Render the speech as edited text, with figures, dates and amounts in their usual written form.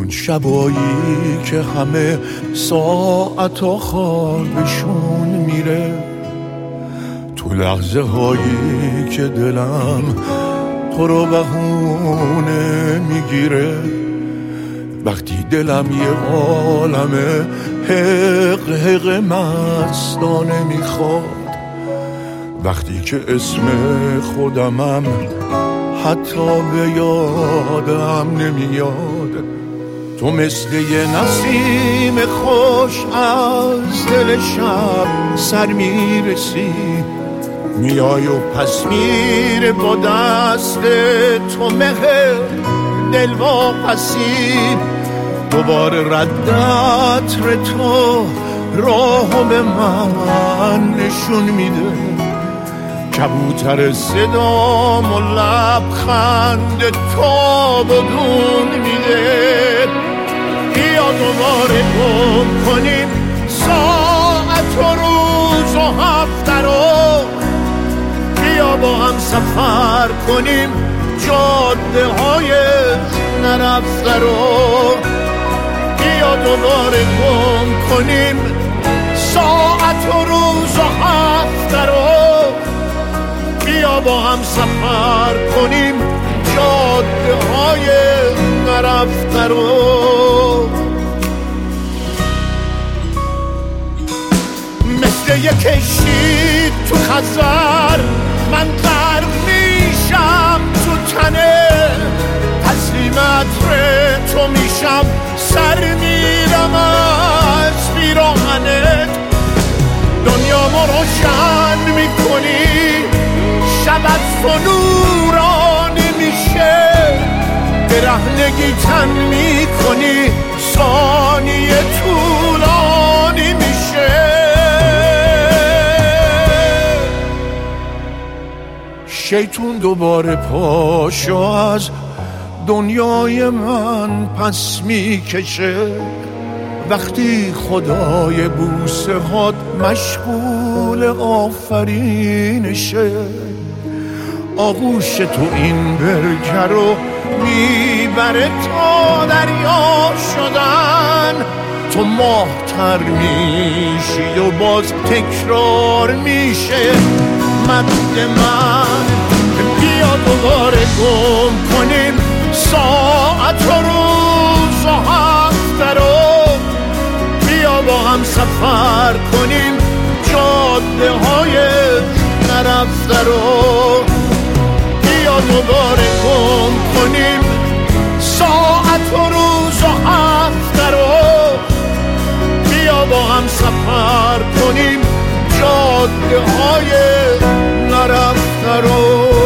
اون شبایی که همه ساعتا خوابشون میره، تو لحظه هایی که دلم تو رو بهونه میگیره، وقتی دلم یه عالمه حق حق مستانه میخواد، وقتی که اسم خودمم حتی به یادم نمیاد، تو مثل یه نسیم خوش از دل شب سر میرسی، میای و پس میره با دست تو مهر دل واپسی، دوباره رد عطر تو راهو به من نشون میده، کبوتر صدام و لبخند تو بدون میده، بیا دوباره گم کنیم ساعت و روز و هفته رو، بیا با هم سفر کنیم جاده های نرفته رو، بیا دوباره گم کنیم ساعت و روز و هفته رو، بیا با هم سفر کنیم جاده های نرفته رو. مثل یک کشتی تو خزر من غرق میشم تو تنه، تسلیم عطر تو میشم سر میرم از پیراهنت، دنیامو روشن میکنی شب از تو نورانی میشه، برهنگی تن میکنی ثانیه طولانی میشه، شیطون دوباره پاشو از دنیای من پس میکشه، وقتی خدای بوسه هات مشغول آفرینشه، آغوش تو این برکه رو میبره تا دریا شدن، تو ماه‌تر میشی و باز تکرار میشه مد من، بیا دوباره گم کنیم ساعت و روز و هفته رو، بیا با هم سفر کنیم جاده های نرفته رو، بیا دوباره گم کنیم ساعت و روز و هفته رو، بیا با هم سفر کنیم جاده های نرفته رو.